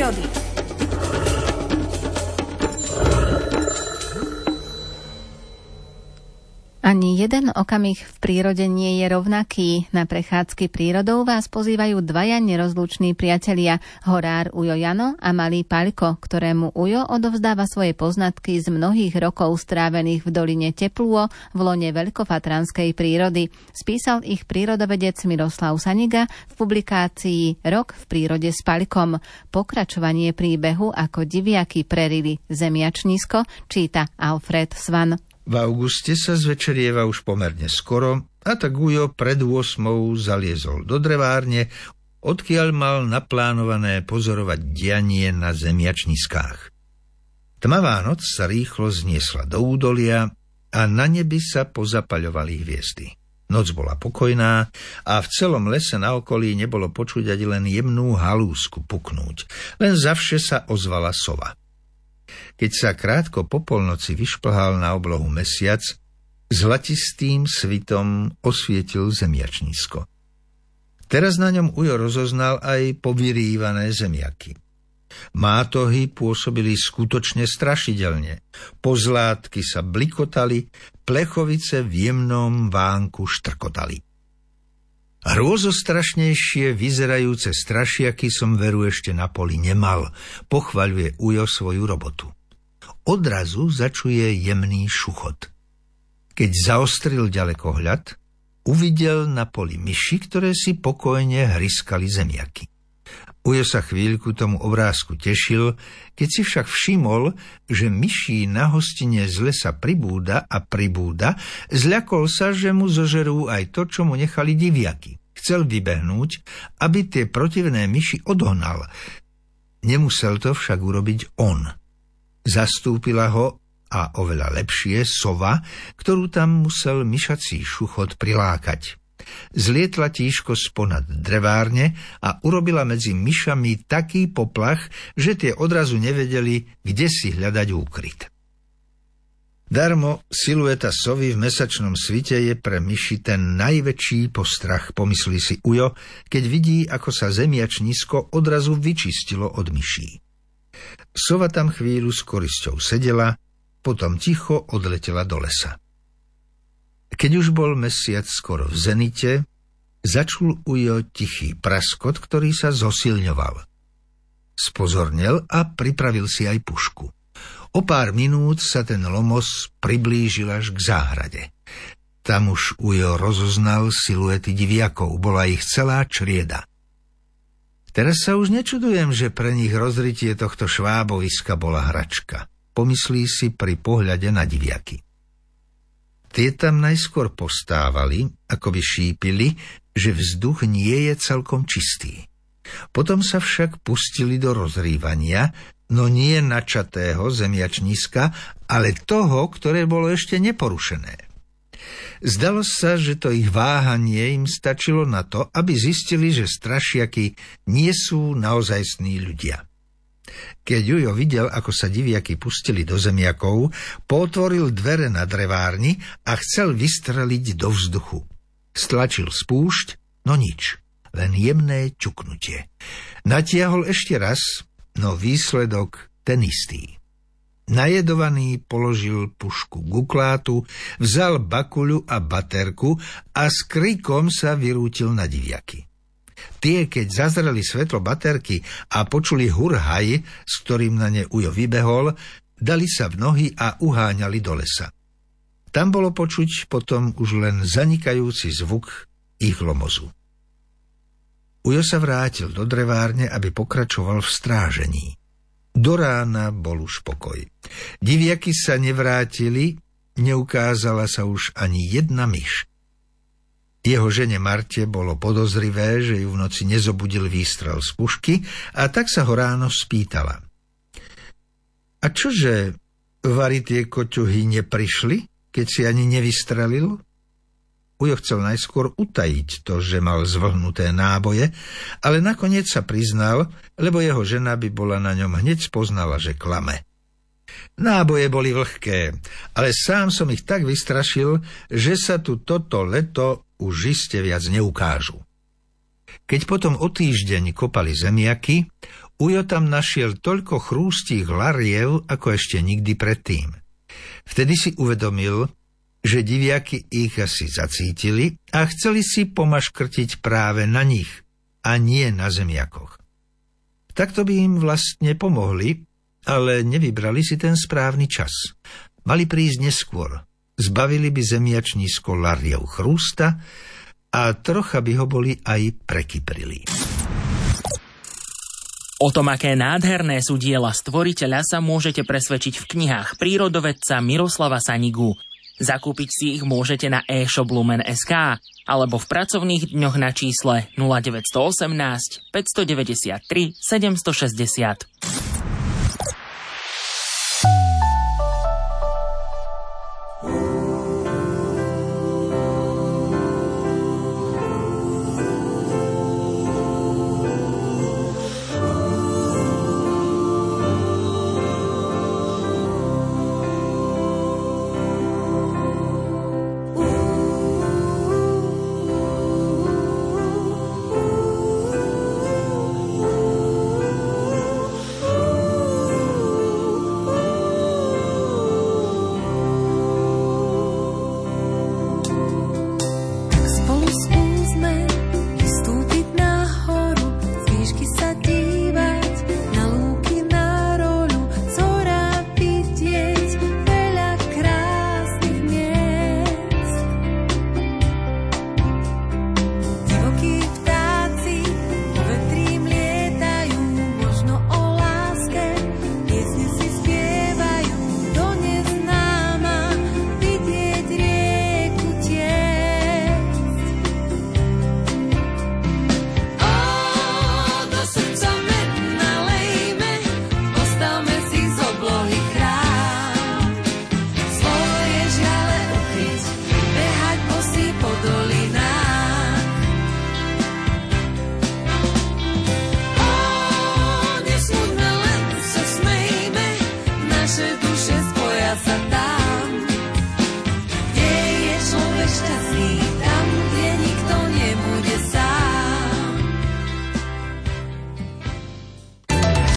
prírody. Ani jeden okamih v prírode nie je rovnaký. Na prechádzky prírodou vás pozývajú dvaja nerozluční priatelia, horár Ujo Jano a malý Paľko, ktorému Ujo odovzdáva svoje poznatky z mnohých rokov strávených v doline Teplúo v lone veľkofatranskej prírody. Spísal ich prírodovedec Miroslav Saniga v publikácii Rok v prírode s Paľkom. Pokračovanie príbehu, ako diviaky prerili zemiačnísko, číta Alfred Svan. V auguste sa zvečerieva už pomerne skoro a tak Ujo pred 8 zaliezol do drevárne, odkiaľ mal naplánované pozorovať dianie na zemiačniskách. Tmavá noc sa rýchlo zniesla do údolia a na nebi sa pozapaľovali hviezdy. Noc bola pokojná a v celom lese na okolí nebolo počuť ani len jemnú halúsku puknúť, len zavše sa ozvala sova. Keď sa krátko po polnoci vyšplhal na oblohu mesiac, zlatistým svitom osvietil zemiačnísko. Teraz na ňom Ujo rozoznal aj povyrývané zemiaky. Mátohy pôsobili skutočne strašidelne. Pozlátky sa blikotali, plechovice v jemnom vánku štrkotali. Hrôzostrašnejšie vyzerajúce strašiaky som veru ešte na poli nemal, pochvaľuje Ujo svoju robotu. Odrazu začuje jemný šuchot. Keď zaostril ďalekohľad, uvidel na poli myši, ktoré si pokojne hryskali zemiaky. Ujo sa chvíľku tomu obrázku tešil, keď si však všimol, že myší na hostine z lesa pribúda a pribúda, zľakol sa, že mu zožerú aj to, čo mu nechali diviaky. Chcel vybehnúť, aby tie protivné myši odhnal. Nemusel to však urobiť on. Zastúpila ho, a oveľa lepšie, sova, ktorú tam musel myšací šuchot prilákať. Zlietla tížko sponad drevárne a urobila medzi myšami taký poplach, že tie odrazu nevedeli, kde si hľadať úkryt. Darmo, silueta sovy v mesačnom svite je pre myši ten najväčší postrach, pomyslí si Ujo, keď vidí, ako sa zemiačnisko odrazu vyčistilo od myší. Sova tam chvíľu s korisťou sedela, potom ticho odletela do lesa. Keď už bol mesiac skoro v zenite, začul Ujo tichý praskot, ktorý sa zosilňoval. Spozornel a pripravil si aj pušku. O pár minút sa ten lomos priblížil až k záhrade. Tam už Ujo rozoznal siluety diviakov, bola ich celá črieda. Teraz sa už nečudujem, že pre nich rozrytie tohto šváboviska bola hračka, pomyslí si pri pohľade na diviaky. Tie tam najskôr postávali, ako by šípili, že vzduch nie je celkom čistý. Potom sa však pustili do rozrývania, no nie načatého zemiačníska, ale toho, ktoré bolo ešte neporušené. Zdalo sa, že to ich váhanie im stačilo na to, aby zistili, že strašiaky nie sú naozajstní ľudia. Keď Ujo videl, ako sa diviaky pustili do zemiakov, potvoril dvere na drevárni a chcel vystreliť do vzduchu. Stlačil spúšť, no nič, len jemné čuknutie. Natiahol ešte raz, no výsledok ten istý. Najedovaný položil pušku k uklátu, vzal bakuľu a baterku a s krikom sa vyrútil na diviaky. Tie, keď zazreli svetlo baterky a počuli hurhaj, s ktorým na ne Ujo vybehol, dali sa v nohy a uháňali do lesa. Tam bolo počuť potom už len zanikajúci zvuk ich lomozu. Ujo sa vrátil do drevárne, aby pokračoval v strážení. Do rána bol už pokoj. Diviaky sa nevrátili, neukázala sa už ani jedna myš. Jeho žene Marte bolo podozrivé, že ju v noci nezobudil výstrel z pušky, a tak sa ho ráno spýtala. A čože, vari tie koťuhy neprišli, keď si ani nevystrelil? Ujo chcel najskôr utajiť to, že mal zvlhnuté náboje, ale nakoniec sa priznal, lebo jeho žena by bola na ňom hneď spoznala, že klame. Náboje boli vlhké, ale sám som ich tak vystrašil, že sa tu toto leto už iste viac neukážu. Keď potom o týždeň kopali zemiaky, Ujo tam našiel toľko chrústich lariev, ako ešte nikdy predtým. Vtedy si uvedomil, že diviaky ich asi zacítili a chceli si pomaškrtiť práve na nich a nie na zemiakoch. Takto by im vlastne pomohli, ale nevybrali si ten správny čas. Mali prísť neskôr, zbavili by zemiačnísko lariev chrústa a trocha by ho boli aj prekyprili. O tom, aké nádherné sú diela stvoriteľa, sa môžete presvedčiť v knihách prírodovedca Miroslava Sanigu. Zakúpiť si ich môžete na e-shop Lumen.sk alebo v pracovných dňoch na čísle 0918 593 760.